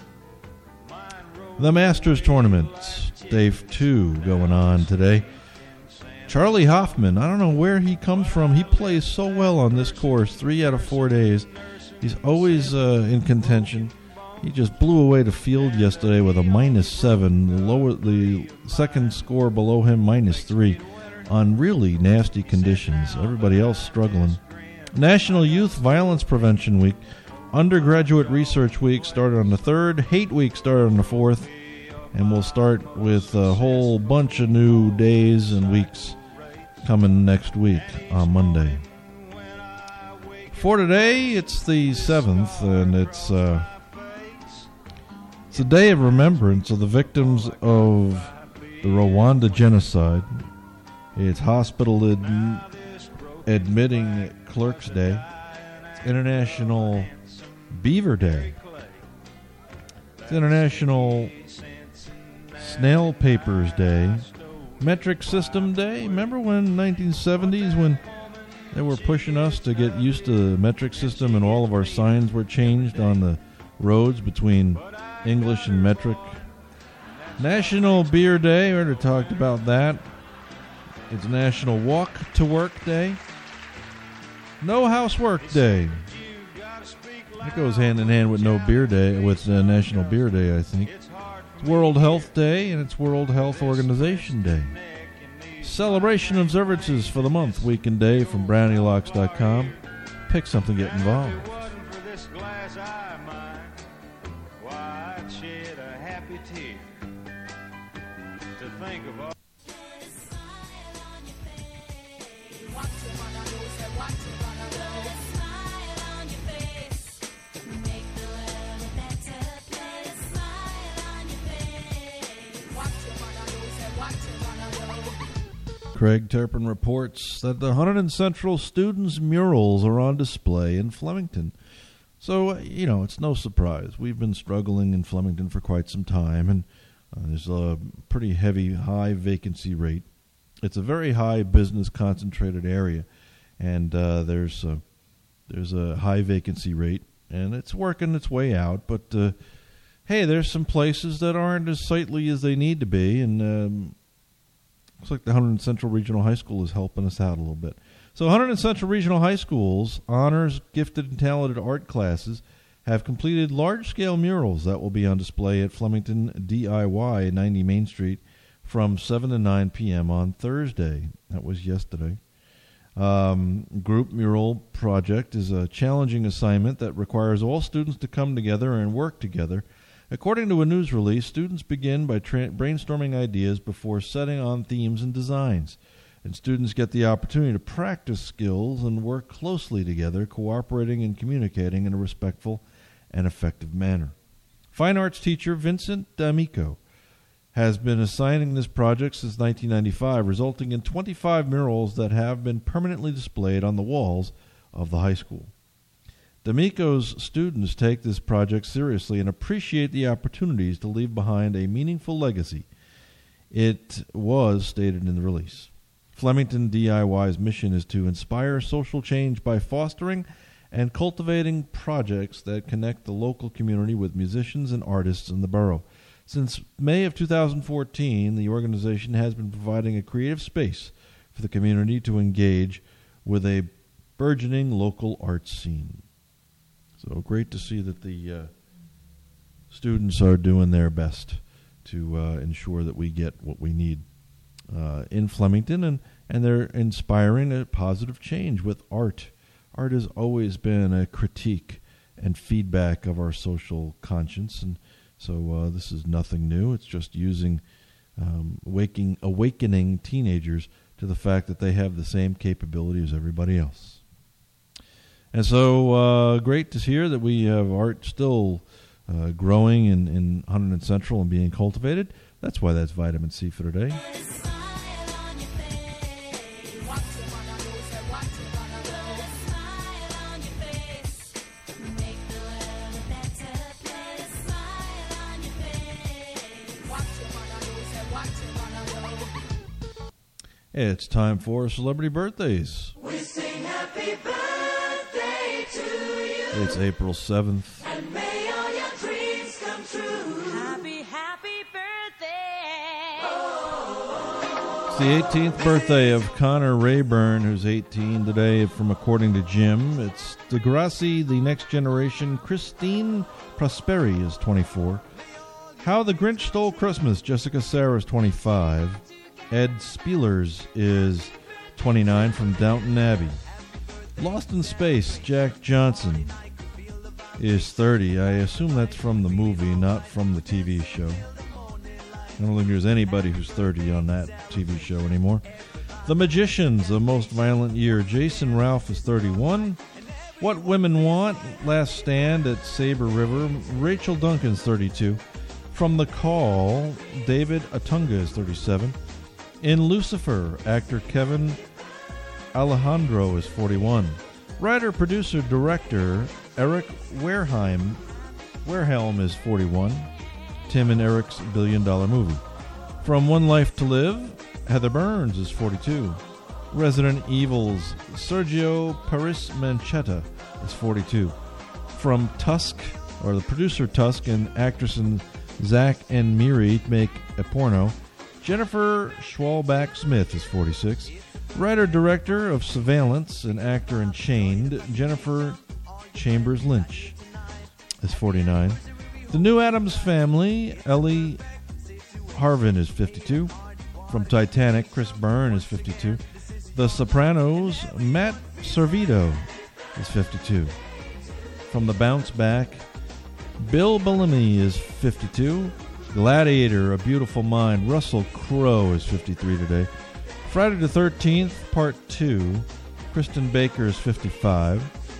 the Masters Tournament, Day 2 going on today. Charlie Hoffman, I don't know where he comes from. He plays so well on this course, 3 out of 4 days. He's always in contention. He just blew away the field yesterday with a -7, the second score below him -3. On really nasty conditions. Everybody else struggling. National Youth Violence Prevention Week. Undergraduate Research Week started on the 3rd. Hate Week started on the 4th. And we'll start with a whole bunch of new days and weeks coming next week on Monday. For today, it's the 7th, and it's a day of remembrance of the victims of the Rwanda genocide. It's Hospital Admitting Clerks Day. It's International Beaver Day. It's International Snail Papers Day. Metric System Day. Remember when 1970s when they were pushing us to get used to the metric system and all of our signs were changed on the roads between English and metric? National Beer Day. We already talked about that. It's National Walk to Work Day. No Housework Day. It goes hand in hand with No Beer Day, with National Beer Day, I think. It's World Health Day, and it's World Health Organization Day. Celebration observances for the month, week and day from BrownieLocks.com. Pick something, get involved. Craig Turpin reports that the Hunterdon Central students' murals are on display in Flemington. So, it's no surprise. We've been struggling in Flemington for quite some time, and there's a pretty heavy, high vacancy rate. It's a very high business-concentrated area, and there's a high vacancy rate, and it's working its way out. But, hey, there's some places that aren't as sightly as they need to be, and looks like the Hunterdon Central Regional High School is helping us out a little bit. So Hunterdon Central Regional High School's honors, gifted, and talented art classes have completed large-scale murals that will be on display at Flemington DIY 90 Main Street from 7 to 9 p.m. on Thursday. That was yesterday. Group mural project is a challenging assignment that requires all students to come together and work together. According to a news release, students begin by brainstorming ideas before setting on themes and designs, and students get the opportunity to practice skills and work closely together, cooperating and communicating in a respectful and effective manner. Fine arts teacher Vincent D'Amico has been assigning this project since 1995, resulting in 25 murals that have been permanently displayed on the walls of the high school. D'Amico's students take this project seriously and appreciate the opportunities to leave behind a meaningful legacy. It was stated in the release. Flemington DIY's mission is to inspire social change by fostering and cultivating projects that connect the local community with musicians and artists in the borough. Since May of 2014, the organization has been providing a creative space for the community to engage with a burgeoning local arts scene. So great to see that the students are doing their best to ensure that we get what we need in Flemington, and they're inspiring a positive change with art. Art has always been a critique and feedback of our social conscience, and so this is nothing new. It's just using awakening teenagers to the fact that they have the same capability as everybody else. And so great to hear that we have art still growing in Hunterdon Central and being cultivated. That's why that's Vitamin C for today. It's time for Celebrity Birthdays. We sing happy birthday to you. It's April 7th. And may all your dreams come true. Happy, happy birthday. Oh. It's the 18th birthday of Connor Rayburn, who's 18 today, from According to Jim. It's Degrassi, The Next Generation. Christine Prosperi is 24. How the Grinch Stole Christmas, Jessica Sarah is 25. Ed Spielers is 29 from Downton Abbey. Lost in Space, Jack Johnson is 30. I assume that's from the movie, not from the TV show. I don't think there's anybody who's 30 on that TV show anymore. The Magicians, The Most Violent Year. Jason Ralph is 31. What Women Want, Last Stand at Sabre River. Rachel Duncan's 32. From The Call, David Atunga is 37. In Lucifer, actor Kevin Alejandro is 41. Writer, producer, director Eric Warehelm is 41. Tim and Eric's $1 Billion Movie. From One Life to Live, Heather Burns is 42. Resident Evil's Sergio Paris Manchetta is 42. From Tusk, or the producer Tusk and actress and Zach and Miri make a porno, Jennifer Schwalbach-Smith is 46. Writer-director of Surveillance and actor in Chained, Jennifer Chambers Lynch is 49. The New Addams Family, Ellie Harvin is 52. From Titanic, Chris Byrne is 52. The Sopranos, Matt Servito is 52. From The Bounce Back, Bill Bellamy is 52. Gladiator, A Beautiful Mind, Russell Crowe is 53 today. Friday the 13th, Part 2, Kristen Baker is 55.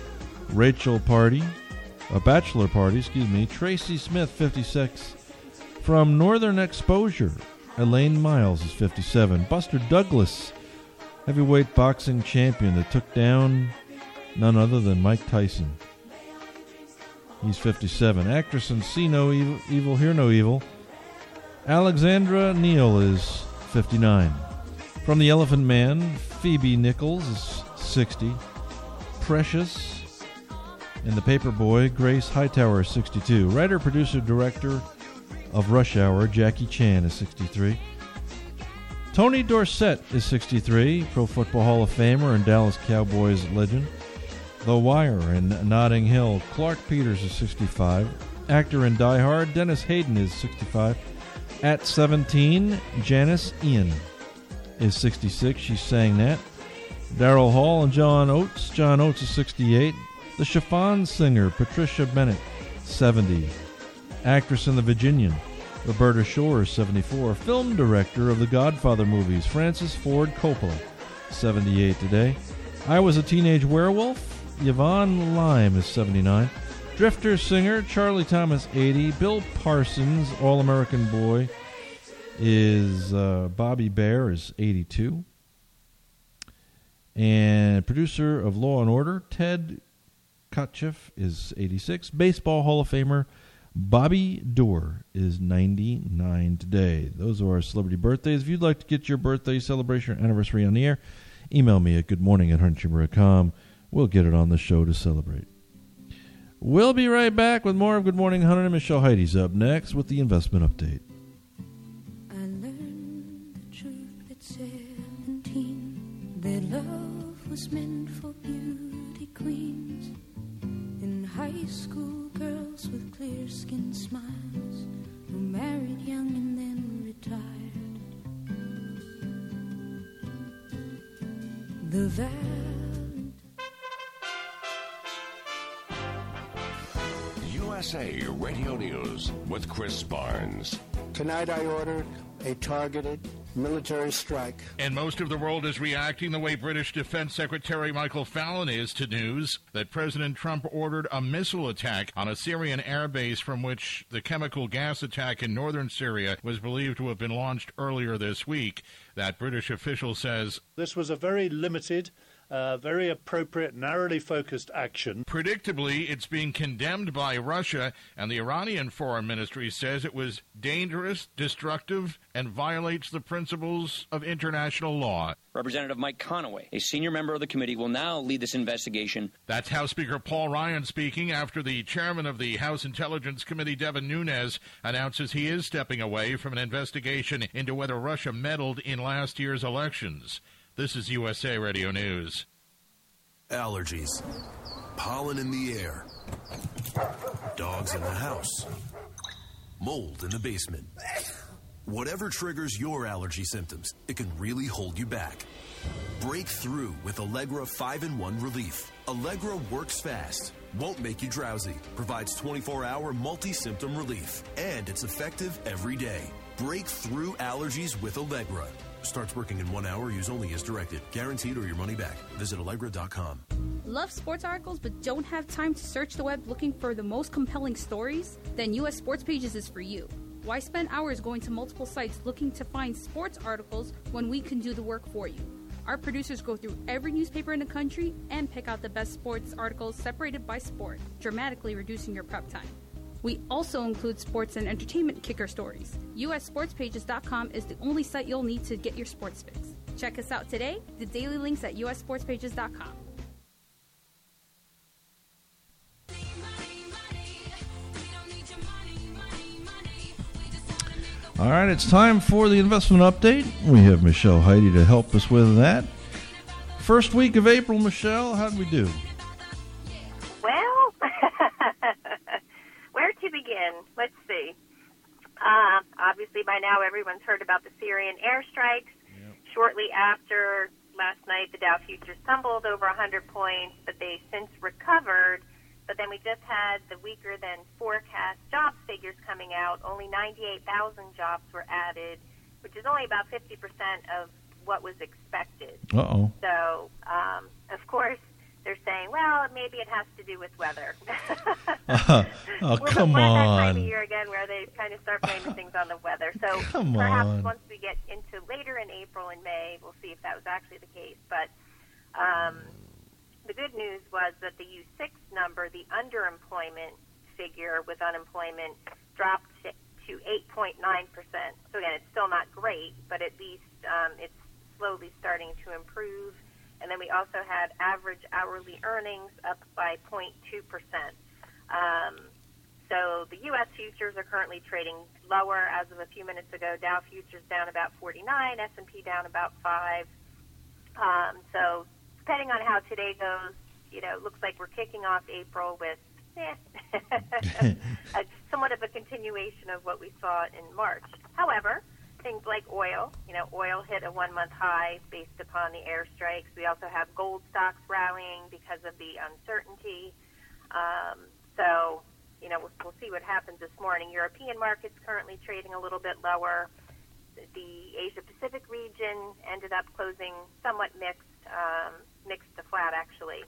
Bachelor Party, Tracy Smith, 56. From Northern Exposure, Elaine Miles is 57. Buster Douglas, heavyweight boxing champion that took down none other than Mike Tyson. He's 57. Actress in See No Evil, Hear No Evil, Alexandra Neal is 59. From The Elephant Man, Phoebe Nichols is 60. Precious in The Paperboy, Grace Hightower is 62. Writer, producer, director of Rush Hour, Jackie Chan is 63. Tony Dorsett is 63. Pro Football Hall of Famer and Dallas Cowboys legend. The Wire in Notting Hill, Clark Peters is 65. Actor in Die Hard, Dennis Hayden is 65. At 17, Janice Ian is 66. She sang that. Daryl Hall and John Oates. John Oates is 68. The Chiffon Singer, Patricia Bennett, 70. Actress in The Virginian, Roberta Shore is 74. Film director of the Godfather movies, Francis Ford Coppola, 78 today. I Was a Teenage Werewolf, Yvonne Lime is 79. Drifter singer, Charlie Thomas, 80. Bill Parsons, All-American Boy, is Bobby Bear is 82. And producer of Law and Order, Ted Kotcheff, is 86. Baseball Hall of Famer Bobby Doerr is 99 today. Those are our celebrity birthdays. If you'd like to get your birthday celebration or anniversary on the air, email me at goodmorning@huntchamber.com. We'll get it on the show to celebrate. We'll be right back with more of Good Morning Hunter, and Michelle Heidi's up next with the investment update. I learned the truth at 17, that love was meant for beauty queens. In high school, girls with clear-skinned smiles who married young and then retired. The USA Radio News with Chris Barnes. Tonight I ordered a targeted military strike. And most of the world is reacting the way British Defense Secretary Michael Fallon is to news that President Trump ordered a missile attack on a Syrian airbase from which the chemical gas attack in northern Syria was believed to have been launched earlier this week. That British official says this was a very limited, very appropriate, narrowly focused action. Predictably, it's being condemned by Russia, and the Iranian Foreign Ministry says it was dangerous, destructive, and violates the principles of international law. Representative Mike Conaway, a senior member of the committee, will now lead this investigation. That's House Speaker Paul Ryan speaking after the chairman of the House Intelligence Committee, Devin Nunes, announces he is stepping away from an investigation into whether Russia meddled in last year's elections. This is USA Radio News. Allergies, pollen in the air, dogs in the house, mold in the basement. Whatever triggers your allergy symptoms, it can really hold you back. Break through with Allegra 5-in-1 Relief. Allegra works fast, won't make you drowsy, provides 24-hour multi-symptom relief, and it's effective every day. Break through allergies with Allegra. Starts working in 1 hour. Use only as directed. Guaranteed or your money back. Visit Allegra.com. Love sports articles but don't have time to search the web looking for the most compelling stories? Then US Sports Pages is for you. Why spend hours going to multiple sites looking to find sports articles when we can do the work for you? Our producers go through every newspaper in the country and pick out the best sports articles separated by sport, dramatically reducing your prep time. We also include sports and entertainment kicker stories. USSportsPages.com is the only site you'll need to get your sports fix. Check us out today. The daily links at USSportsPages.com. All right, it's time for the investment update. We have Michelle Heide to help us with that. First week of April, Michelle, how did we do? Well, where to begin? Let's see. Obviously, by now, everyone's heard about the Syrian airstrikes. Yep. Shortly after last night, the Dow futures tumbled over 100 points, but they since recovered. But then we just had the weaker than forecast jobs figures coming out. Only 98,000 jobs were added, which is only about 50% of what was expected. Uh-oh. So, of course, they're saying, well, maybe it has to do with weather. Oh, come we're on. at that time of year again where they kind of start blaming things on the weather. So perhaps once we get into later in April and May, we'll see if that was actually the case. But the good news was that the U6 number, the underemployment figure with unemployment, dropped to 8.9%. So again, it's still not great, but at least it's slowly starting to improve. And then we also had average hourly earnings up by 0.2%. So the U.S. futures are currently trading lower as of a few minutes ago. Dow futures down about 49, S&P down about 5. So depending on how today goes, it looks like we're kicking off April with somewhat of a continuation of what we saw in March. However, things like oil, oil hit a 1-month high based upon the airstrikes. We also have gold stocks rallying because of the uncertainty. So, we'll see what happens this morning. European markets currently trading a little bit lower. The Asia-Pacific region ended up closing somewhat mixed to flat, actually.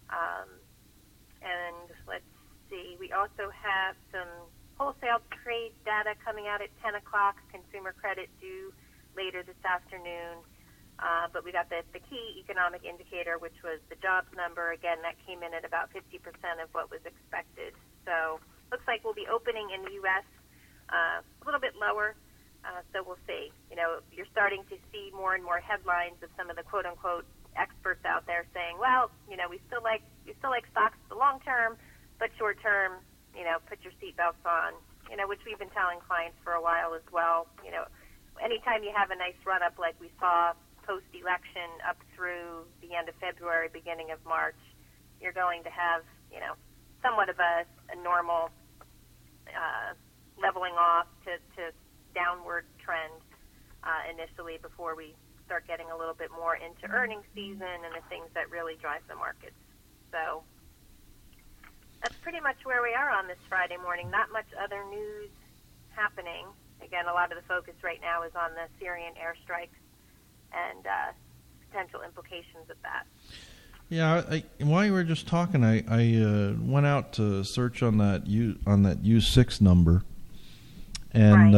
And let's see, we also have some wholesale trade data coming out at 10 o'clock, consumer credit due later this afternoon. But we got the key economic indicator, which was the jobs number. Again, that came in at about 50% of what was expected. So looks like we'll be opening in the U.S. A little bit lower. So we'll see. You're starting to see more and more headlines of some of the quote-unquote experts out there saying, well, we still like stocks for the long term, but short term, put your seatbelts on, which we've been telling clients for a while as well. Anytime you have a nice run-up like we saw post-election up through the end of February, beginning of March, you're going to have, somewhat of a normal leveling off to downward trend initially before we start getting a little bit more into earnings season and the things that really drive the markets. So that's pretty much where we are on this Friday morning. Not much other news happening. Again, a lot of the focus right now is on the Syrian airstrikes and potential implications of that. Yeah, while you were just talking, I went out to search on that U6 number, and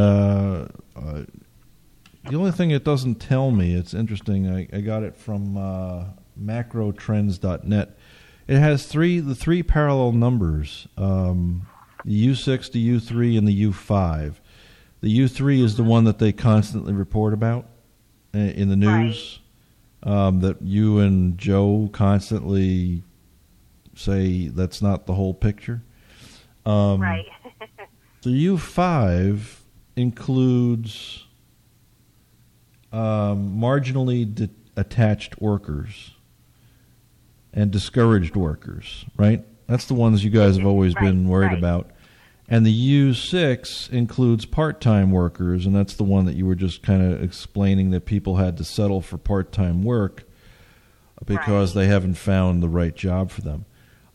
the only thing it doesn't tell me, it's interesting. I got it from macrotrends.net. It has the three parallel numbers: the U6, the U3, and the U5. The U3 is the one that they constantly report about in the news. That you and Joe constantly say that's not the whole picture. Right. The U5 includes marginally attached workers and discouraged workers, right? That's the ones you guys have always been worried about. And the U6 includes part-time workers, and that's the one that you were just kind of explaining, that people had to settle for part-time work because they haven't found the right job for them.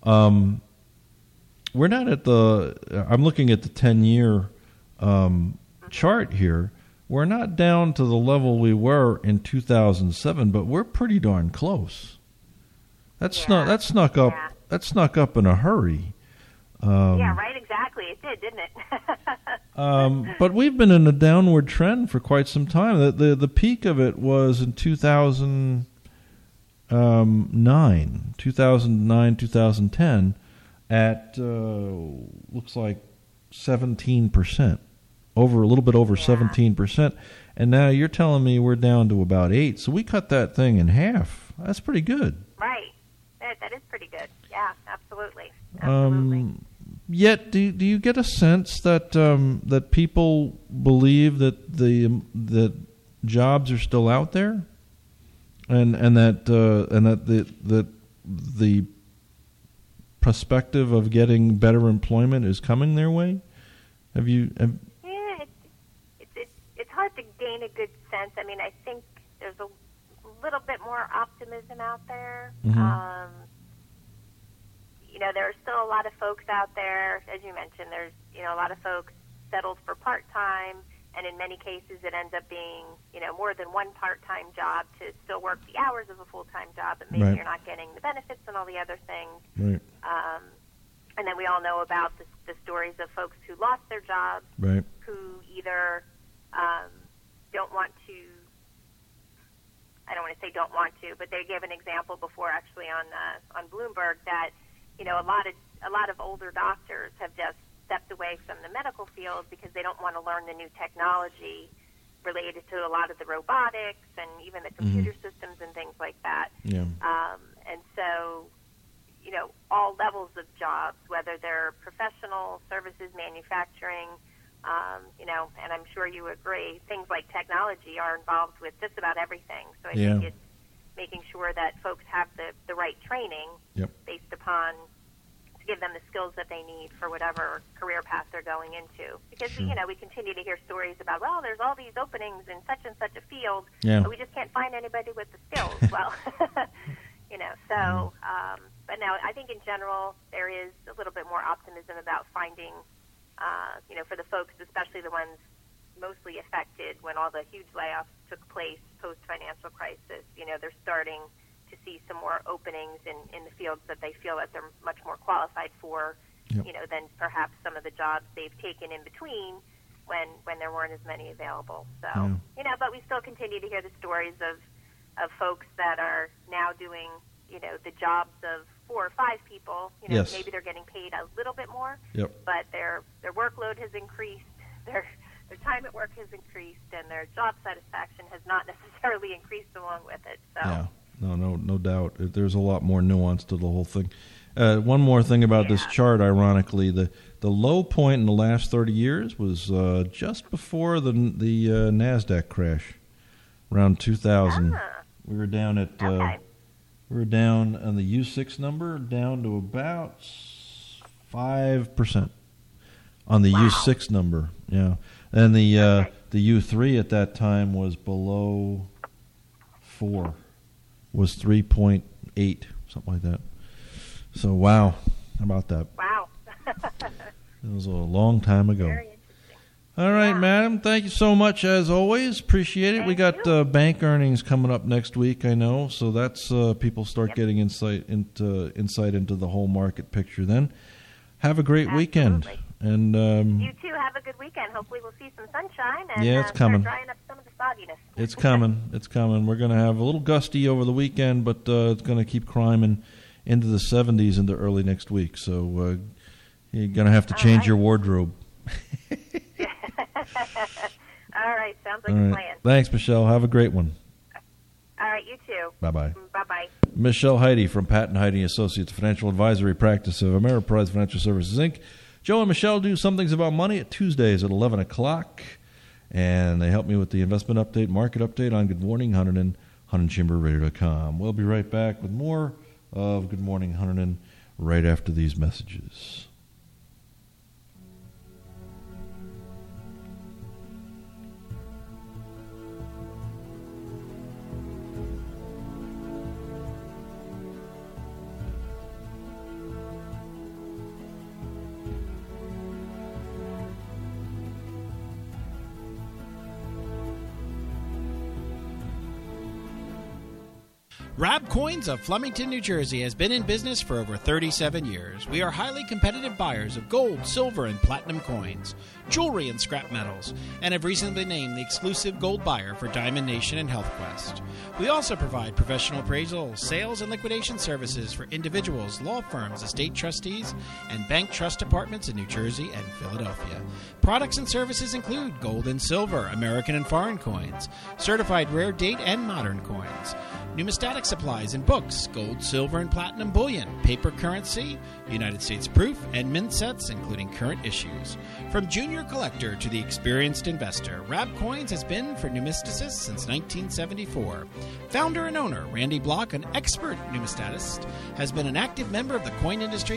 We're not at I'm looking at the 10-year chart here. we're not down to the level we were in 2007, but we're pretty darn close. That snuck up in a hurry. Yeah, right, exactly. It did, didn't it? But we've been in a downward trend for quite some time. The peak of it was in 2009, 2010, at looks like 17%, a little bit over 17%. And now you're telling me we're down to about 8%. So we cut that thing in half. That's pretty good. Right. That is pretty good. Yeah, absolutely. Yet, do you get a sense that that people believe that that jobs are still out there, and that the perspective of getting better employment is coming their way? Yeah, it's hard to gain a good sense. I mean, I think there's a little bit more optimism out there. Mm-hmm. There are still a lot of folks out there, as you mentioned. There's a lot of folks settled for part-time, and in many cases it ends up being more than one part-time job to still work the hours of a full-time job, but maybe Right. you're not getting the benefits and all the other things. Right. And then we all know about the stories of folks who lost their jobs, Right. who either don't want to, I don't want to say don't want to, but they gave an example before actually on Bloomberg that a lot of older doctors have just stepped away from the medical field because they don't want to learn the new technology related to a lot of the robotics and even the computer systems and things like that. Yeah. And so, all levels of jobs, whether they're professional, services, manufacturing, and I'm sure you agree, things like technology are involved with just about everything. So I think it's making sure that folks have the right training based upon to give them the skills that they need for whatever career path they're going into. Because, we continue to hear stories about, well, there's all these openings in such and such a field, but we just can't find anybody with the skills. Well, but no, I think in general there is a little bit more optimism about finding, for the folks, especially the ones mostly affected when all the huge layoffs took place post-financial crisis. They're starting to see some more openings in the fields that they feel that they're much more qualified for, than perhaps some of the jobs they've taken in between when there weren't as many available. So, but we still continue to hear the stories of folks that are now doing, the jobs of 4 or 5 people. Maybe they're getting paid a little bit more, but their workload has increased, their time at work has increased, and their job satisfaction has not necessarily increased along with it. So. Yeah, no doubt. There's a lot more nuance to the whole thing. One more thing about this chart, ironically, the low point in the last 30 years was just before the NASDAQ crash, around 2000. We were down at we were down on the U6 number down to about 5% on the U6 number. Yeah. And the U3 at that time was below 4, was 3.8, something like that. So, wow. How about that? Wow. It was a long time ago. Very interesting. All right, madam. Thank you so much, as always. Appreciate it. We got bank earnings coming up next week, I know. So that's people start getting insight into the whole market picture then. Have a great weekend. And you too have a good weekend. Hopefully we'll see some sunshine and it's coming. start drying up some of the fogginess. It's coming. It's coming. We're going to have a little gusty over the weekend, but it's going to keep climbing into the 70s into early next week. So you're going to have to change your wardrobe. All right. Sounds like a plan. Thanks, Michelle. Have a great one. All right. You too. Bye-bye. Bye-bye. Michelle Heide from Patton Heide Associates, financial advisory practice of Ameriprise Financial Services, Inc. Joe and Michelle do Some Things About Money at Tuesdays at 11 o'clock, and they help me with the investment update, market update on Good Morning Hunterdon, HunterdonChamberRadio.com. We'll be right back with more of Good Morning Hunterdon right after these messages. Rab Coins of Flemington, New Jersey has been in business for over 37 years. We are highly competitive buyers of gold, silver, and platinum coins, jewelry, and scrap metals, and have recently been named the exclusive gold buyer for Diamond Nation and HealthQuest. We also provide professional appraisal, sales, and liquidation services for individuals, law firms, estate trustees, and bank trust departments in New Jersey and Philadelphia. Products and services include gold and silver, American and foreign coins, certified rare date and modern coins, numismatic supplies and books, gold, silver, and platinum bullion, paper currency, United States proof, and mint sets, including current issues. From junior collector to the experienced investor, Rab Coins has been for numisticists since 1974. Founder and owner Randy Block, an expert numismatist, has been an active member of the coin industry